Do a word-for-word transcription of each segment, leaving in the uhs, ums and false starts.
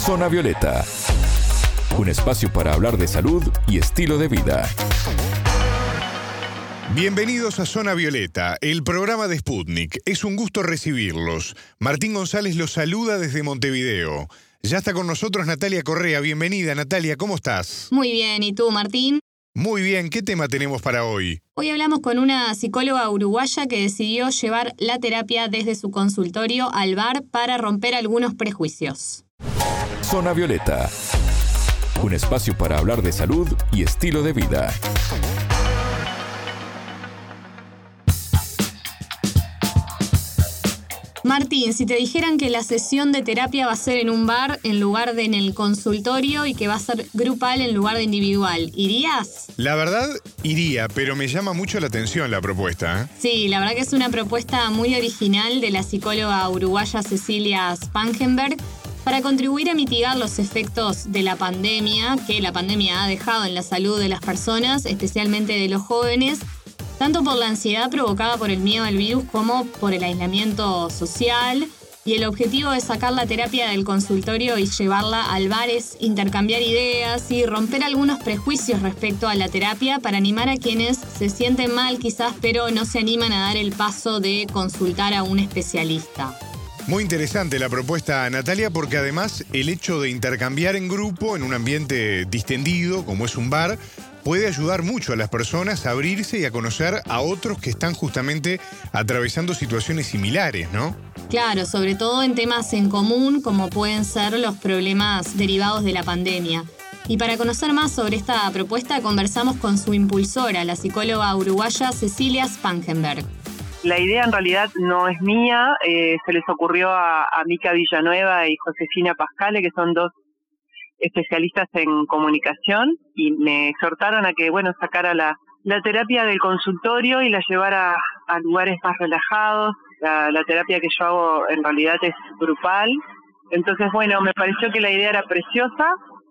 Zona Violeta, un espacio para hablar de salud y estilo de vida. Bienvenidos a Zona Violeta, el programa de Sputnik. Es un gusto recibirlos. Martín González los saluda desde Montevideo. Ya está con nosotros Natalia Correa. Bienvenida, Natalia, ¿cómo estás? Muy bien, ¿y tú, Martín? Muy bien, ¿qué tema tenemos para hoy? Hoy hablamos con una psicóloga uruguaya que decidió llevar la terapia desde su consultorio al bar para romper algunos prejuicios. Zona Violeta, un espacio para hablar de salud y estilo de vida. Martín, si te dijeran que la sesión de terapia va a ser en un bar en lugar de en el consultorio y que va a ser grupal en lugar de individual, ¿irías? La verdad, iría, pero me llama mucho la atención la propuesta, ¿eh? Sí, la verdad que es una propuesta muy original de la psicóloga uruguaya Cecilia Spangenberg para contribuir a mitigar los efectos de la pandemia, que la pandemia ha dejado en la salud de las personas, especialmente de los jóvenes, tanto por la ansiedad provocada por el miedo al virus como por el aislamiento social. Y el objetivo de sacar la terapia del consultorio y llevarla al bar es intercambiar ideas y romper algunos prejuicios respecto a la terapia para animar a quienes se sienten mal quizás, pero no se animan a dar el paso de consultar a un especialista. Muy interesante la propuesta, Natalia, porque además el hecho de intercambiar en grupo en un ambiente distendido, como es un bar, puede ayudar mucho a las personas a abrirse y a conocer a otros que están justamente atravesando situaciones similares, ¿no? Claro, sobre todo en temas en común como pueden ser los problemas derivados de la pandemia. Y para conocer más sobre esta propuesta conversamos con su impulsora, la psicóloga uruguaya Cecilia Spangenberg. La idea en realidad no es mía, eh, se les ocurrió a, a Mica Villanueva y Josefina Pascale, que son dos especialistas en comunicación, y me exhortaron a que, bueno, sacara la, la terapia del consultorio y la llevara a lugares más relajados. La, la terapia que yo hago en realidad es grupal. Entonces, bueno, me pareció que la idea era preciosa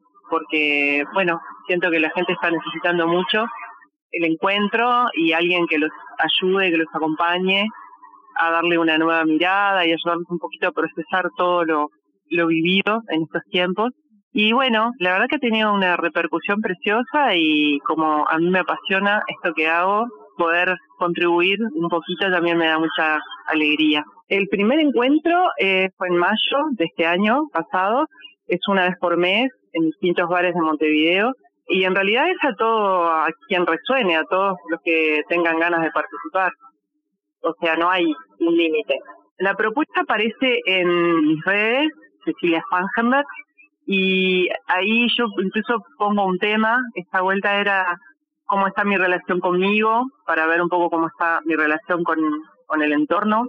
porque, bueno, siento que la gente está necesitando mucho el encuentro y alguien que los ayude, que los acompañe a darle una nueva mirada y ayudarlos un poquito a procesar todo lo, lo vivido en estos tiempos. Y bueno, la verdad que ha tenido una repercusión preciosa y como a mí me apasiona esto que hago, poder contribuir un poquito también me da mucha alegría. El primer encuentro eh, fue en mayo de este año pasado, es una vez por mes en distintos bares de Montevideo y en realidad es a todo, a quien resuene, a todos los que tengan ganas de participar. O sea, no hay un límite. La propuesta aparece en mis redes, Cecilia Spangenberg, y ahí yo incluso pongo un tema. Esta vuelta era cómo está mi relación conmigo, para ver un poco cómo está mi relación con, con el entorno.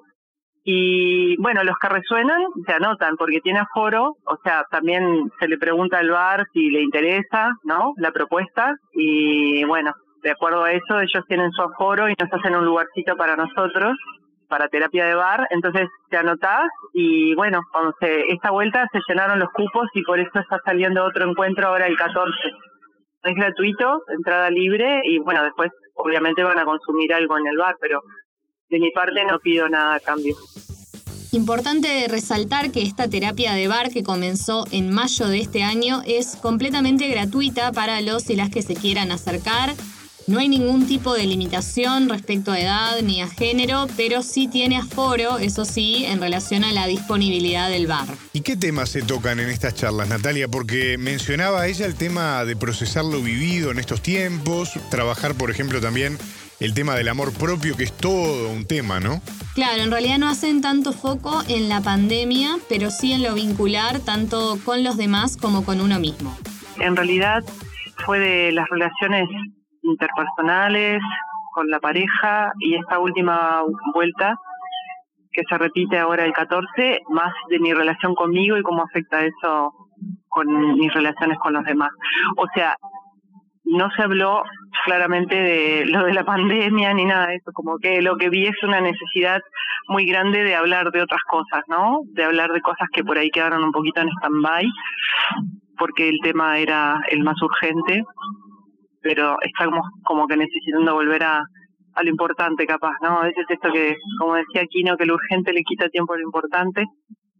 Y bueno, los que resuenan se anotan porque tiene aforo, o sea, también se le pregunta al bar si le interesa, ¿no?, la propuesta. Y bueno, de acuerdo a eso, ellos tienen su aforo y nos hacen un lugarcito para nosotros, para terapia de bar. Entonces te anotás y bueno, cuando se, esta vuelta se llenaron los cupos y por eso está saliendo otro encuentro ahora el catorce. Es gratuito, entrada libre y bueno, después obviamente van a consumir algo en el bar, pero de mi parte no pido nada a cambio. Importante resaltar que esta terapia de bar que comenzó en mayo de este año es completamente gratuita para los y las que se quieran acercar. No hay ningún tipo de limitación respecto a edad ni a género, pero sí tiene aforo, eso sí, en relación a la disponibilidad del bar. ¿Y qué temas se tocan en estas charlas, Natalia? Porque mencionaba ella el tema de procesar lo vivido en estos tiempos, trabajar, por ejemplo, también el tema del amor propio, que es todo un tema, ¿no? Claro, en realidad no hacen tanto foco en la pandemia, pero sí en lo vincular tanto con los demás como con uno mismo. En realidad fue de las relaciones interpersonales, con la pareja, y esta última vuelta que se repite ahora el catorce, más de mi relación conmigo y cómo afecta eso con mis relaciones con los demás. O sea, no se habló claramente de lo de la pandemia ni nada de eso, como que lo que vi es una necesidad muy grande de hablar de otras cosas, ¿no? De hablar de cosas que por ahí quedaron un poquito en stand-by, porque el tema era el más urgente, pero estamos como que necesitando volver a, a lo importante capaz, ¿no? A veces esto que, como decía Aquino, que lo urgente le quita tiempo a lo importante,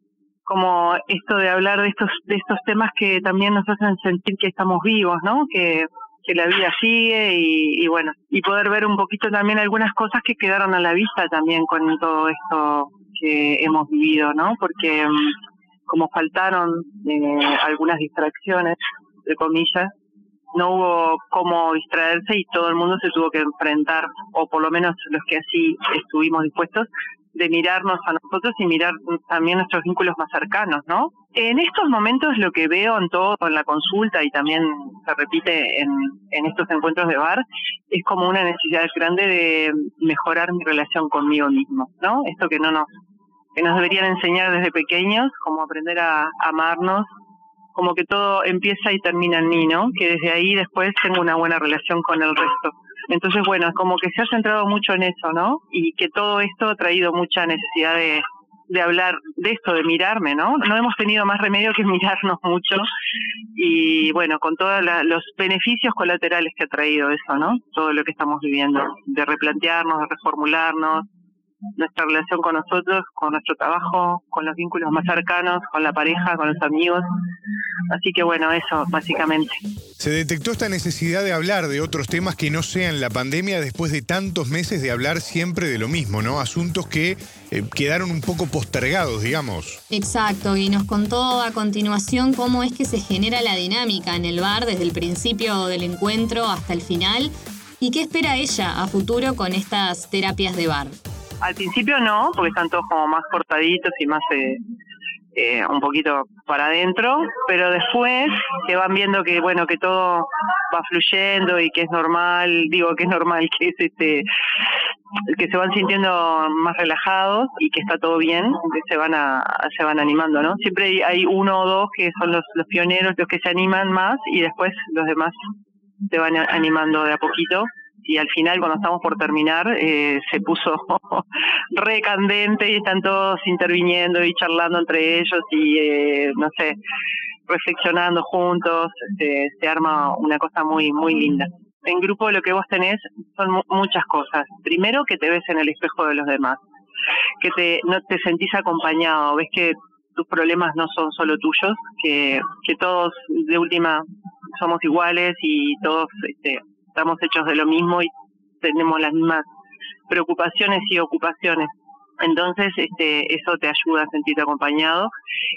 como esto de hablar de estos de estos temas que también nos hacen sentir que estamos vivos, ¿no? Que, que la vida sigue y, y bueno, y poder ver un poquito también algunas cosas que quedaron a la vista también con todo esto que hemos vivido, ¿no? Porque um, como faltaron eh, algunas distracciones, de comillas, no hubo cómo distraerse y todo el mundo se tuvo que enfrentar, o por lo menos los que así estuvimos dispuestos, de mirarnos a nosotros y mirar también nuestros vínculos más cercanos, ¿no? En estos momentos lo que veo en todo, en la consulta y también se repite en, en estos encuentros de bar, es como una necesidad grande de mejorar mi relación conmigo mismo, ¿no? Esto que no nos, que nos deberían enseñar desde pequeños, como aprender a amarnos, como que todo empieza y termina en mí, ¿no? Que desde ahí después tengo una buena relación con el resto. Entonces, bueno, como que se ha centrado mucho en eso, ¿no? Y que todo esto ha traído mucha necesidad de, de hablar de esto, de mirarme, ¿no? No hemos tenido más remedio que mirarnos mucho y, bueno, con todos los beneficios colaterales que ha traído eso, ¿no? Todo lo que estamos viviendo, de replantearnos, de reformularnos, nuestra relación con nosotros, con nuestro trabajo, con los vínculos más cercanos, con la pareja, con los amigos. Así que bueno, eso básicamente. Se detectó esta necesidad de hablar de otros temas que no sean la pandemia después de tantos meses de hablar siempre de lo mismo, ¿no? Asuntos que eh, quedaron un poco postergados, digamos. Exacto, y nos contó a continuación cómo es que se genera la dinámica en el bar desde el principio del encuentro hasta el final y qué espera ella a futuro con estas terapias de bar. Al principio no, porque están todos como más cortaditos y más eh, eh, un poquito para adentro, pero después que van viendo que bueno que todo va fluyendo y que es normal, digo que es normal, que es este que se van sintiendo más relajados y que está todo bien, que se van a se van animando, ¿no? Siempre hay uno o dos que son los, los pioneros, los que se animan más y después los demás se van animando de a poquito. Y al final, cuando estamos por terminar, eh, se puso re candente y están todos interviniendo y charlando entre ellos y, eh, no sé, reflexionando juntos. Se, se arma una cosa muy muy linda. En grupo lo que vos tenés son mu- muchas cosas. Primero, que te ves en el espejo de los demás, que te no te sentís acompañado, ves que tus problemas no son solo tuyos, que, que todos de última somos iguales y todos... este estamos hechos de lo mismo y tenemos las mismas preocupaciones y ocupaciones. Entonces, este, eso te ayuda a sentirte acompañado.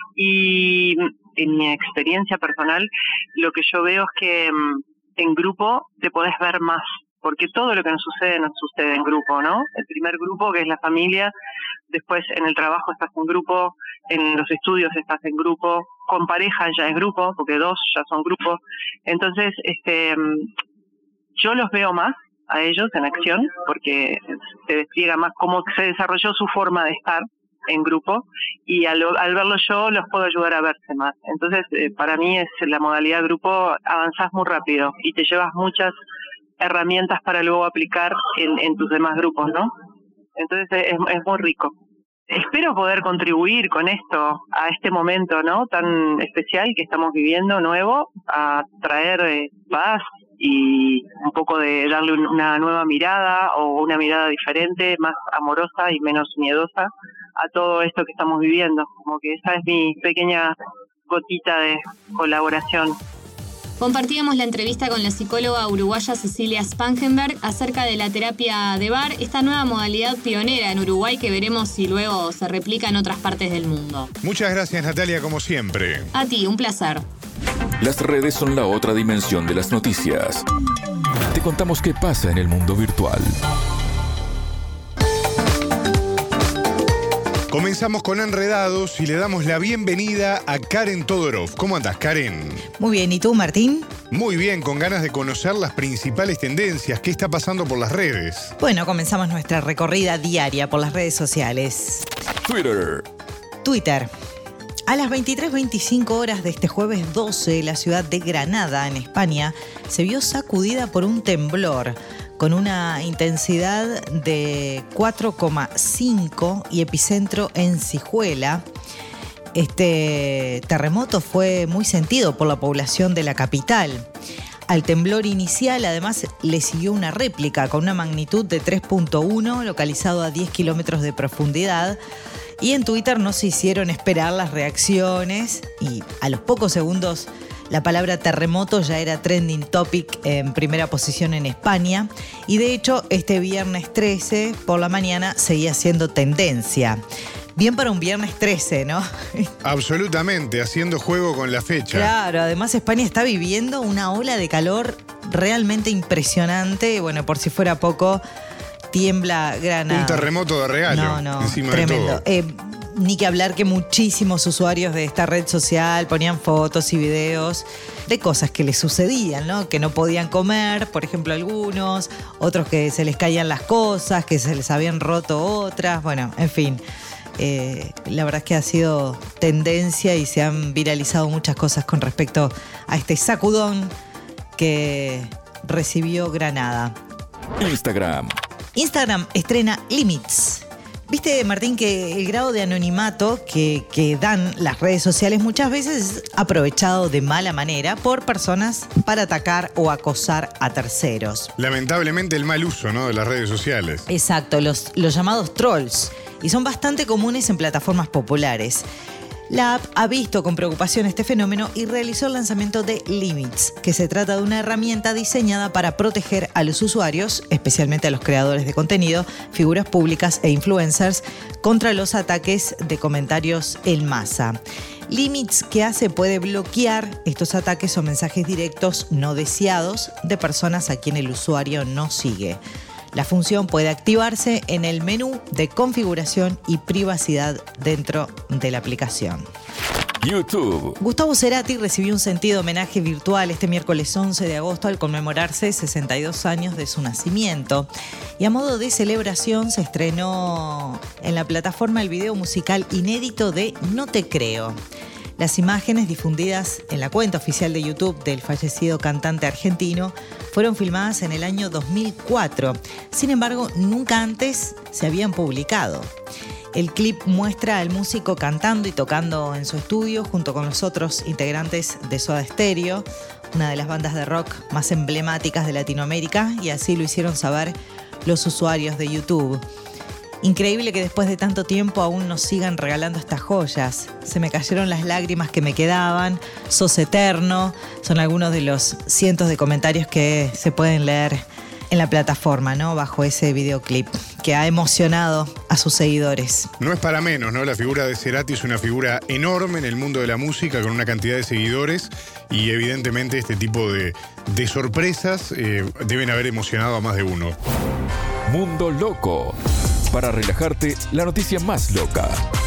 Y en mi experiencia personal, lo que yo veo es que en grupo te podés ver más, porque todo lo que nos sucede nos sucede en grupo, ¿no? El primer grupo, que es la familia, después en el trabajo estás en grupo, en los estudios estás en grupo, con pareja ya es grupo, porque dos ya son grupos. Entonces, este... yo los veo más a ellos en acción porque se despliega más cómo se desarrolló su forma de estar en grupo y al, al verlo yo los puedo ayudar a verse más. Entonces, eh, para mí es la modalidad grupo, avanzás muy rápido y te llevas muchas herramientas para luego aplicar en, en tus demás grupos, ¿no? Entonces es, es muy rico. Espero poder contribuir con esto a este momento, ¿no? Tan especial que estamos viviendo, nuevo, a traer eh, paz y un poco de darle una nueva mirada o una mirada diferente, más amorosa y menos miedosa a todo esto que estamos viviendo. Como que esa es mi pequeña gotita de colaboración. Compartíamos la entrevista con la psicóloga uruguaya Cecilia Spangenberg acerca de la terapia de bar, esta nueva modalidad pionera en Uruguay que veremos si luego se replica en otras partes del mundo. Muchas gracias, Natalia, como siempre. A ti, un placer. Las redes son la otra dimensión de las noticias. Te contamos qué pasa en el mundo virtual. Comenzamos con Enredados y le damos la bienvenida a Karen Todorov. ¿Cómo andás, Karen? Muy bien, ¿y tú, Martín? Muy bien, con ganas de conocer las principales tendencias. ¿Qué está pasando por las redes? Bueno, comenzamos nuestra recorrida diaria por las redes sociales. Twitter. Twitter. A las veintitrés veinticinco horas de este jueves doce, la ciudad de Granada, en España, se vio sacudida por un temblor con una intensidad de cuatro coma cinco y epicentro en Sijuela. Este terremoto fue muy sentido por la población de la capital. Al temblor inicial, además, le siguió una réplica con una magnitud de tres punto uno, localizado a diez kilómetros de profundidad. Y en Twitter no se hicieron esperar las reacciones y a los pocos segundos la palabra terremoto ya era trending topic en primera posición en España. Y de hecho, este viernes trece por la mañana seguía siendo tendencia. Bien para un viernes trece, ¿no? Absolutamente, haciendo juego con la fecha. Claro, además España está viviendo una ola de calor realmente impresionante. Bueno, por si fuera poco, tiembla Granada. Un terremoto de regalo. No, no, encima tremendo. de todo. Eh, Ni que hablar que muchísimos usuarios de esta red social ponían fotos y videos de cosas que les sucedían, ¿no? Que no podían comer, por ejemplo, algunos, otros que se les caían las cosas, que se les habían roto otras, bueno, en fin. Eh, la verdad es que ha sido tendencia y se han viralizado muchas cosas con respecto a este sacudón que recibió Granada. Instagram. Instagram estrena Limits. Viste, Martín, que el grado de anonimato que, que dan las redes sociales muchas veces es aprovechado de mala manera por personas para atacar o acosar a terceros. Lamentablemente el mal uso, ¿no?, de las redes sociales. Exacto, los, los llamados trolls. Y son bastante comunes en plataformas populares. La app ha visto con preocupación este fenómeno y realizó el lanzamiento de Limits, que se trata de una herramienta diseñada para proteger a los usuarios, especialmente a los creadores de contenido, figuras públicas e influencers, contra los ataques de comentarios en masa. Limits, ¿qué hace? Puede bloquear estos ataques o mensajes directos no deseados de personas a quien el usuario no sigue. La función puede activarse en el menú de configuración y privacidad dentro de la aplicación. YouTube. Gustavo Cerati recibió un sentido homenaje virtual este miércoles once de agosto al conmemorarse sesenta y dos años de su nacimiento. Y a modo de celebración se estrenó en la plataforma el video musical inédito de No Te Creo. Las imágenes difundidas en la cuenta oficial de YouTube del fallecido cantante argentino fueron filmadas en el año dos mil cuatro. Sin embargo, nunca antes se habían publicado. El clip muestra al músico cantando y tocando en su estudio junto con los otros integrantes de Soda Stereo, una de las bandas de rock más emblemáticas de Latinoamérica, y así lo hicieron saber los usuarios de YouTube. Increíble que después de tanto tiempo aún nos sigan regalando estas joyas. Se me cayeron las lágrimas que me quedaban. Sos eterno. Son algunos de los cientos de comentarios que se pueden leer en la plataforma, ¿no? Bajo ese videoclip que ha emocionado a sus seguidores. No es para menos, ¿no? La figura de Cerati es una figura enorme en el mundo de la música, con una cantidad de seguidores, y evidentemente este tipo de, de sorpresas eh, deben haber emocionado a más de uno. Mundo Loco. Para relajarte, la noticia más loca.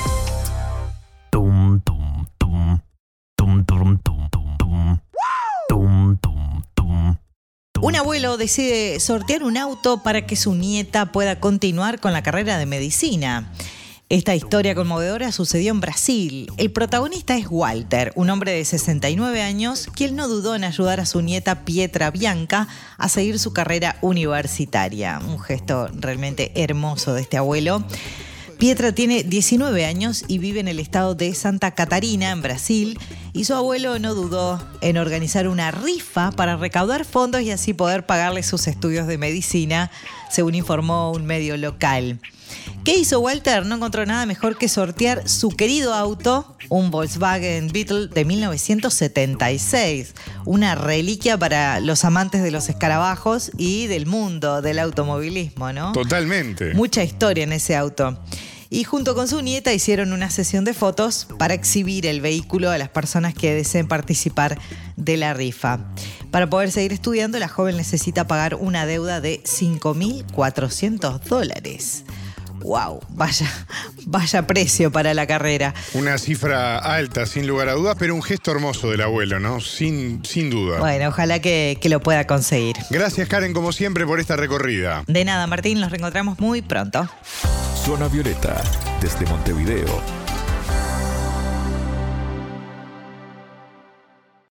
Tum, tum, tum. Tum, tum, tum, tum, tum. Tum, tum, tum. Un abuelo decide sortear un auto para que su nieta pueda continuar con la carrera de medicina. Esta historia conmovedora sucedió en Brasil. El protagonista es Walter, un hombre de sesenta y nueve años, quien no dudó en ayudar a su nieta Pietra Bianca a seguir su carrera universitaria. Un gesto realmente hermoso de este abuelo. Pietra tiene diecinueve años y vive en el estado de Santa Catarina, en Brasil, y su abuelo no dudó en organizar una rifa para recaudar fondos y así poder pagarle sus estudios de medicina, según informó un medio local. ¿Qué hizo Walter? No encontró nada mejor que sortear su querido auto, un Volkswagen Beetle de mil novecientos setenta y seis, una reliquia para los amantes de los escarabajos y del mundo del automovilismo, ¿no? Totalmente. Mucha historia en ese auto. Y junto con su nieta hicieron una sesión de fotos para exhibir el vehículo a las personas que deseen participar de la rifa. Para poder seguir estudiando, la joven necesita pagar una deuda de cinco mil cuatrocientos dólares. ¡Wow! Vaya, vaya precio para la carrera. Una cifra alta, sin lugar a dudas, pero un gesto hermoso del abuelo, ¿no? Sin, sin duda. Bueno, ojalá que, que lo pueda conseguir. Gracias, Karen, como siempre, por esta recorrida. De nada, Martín, nos reencontramos muy pronto. Zona Violeta, desde Montevideo,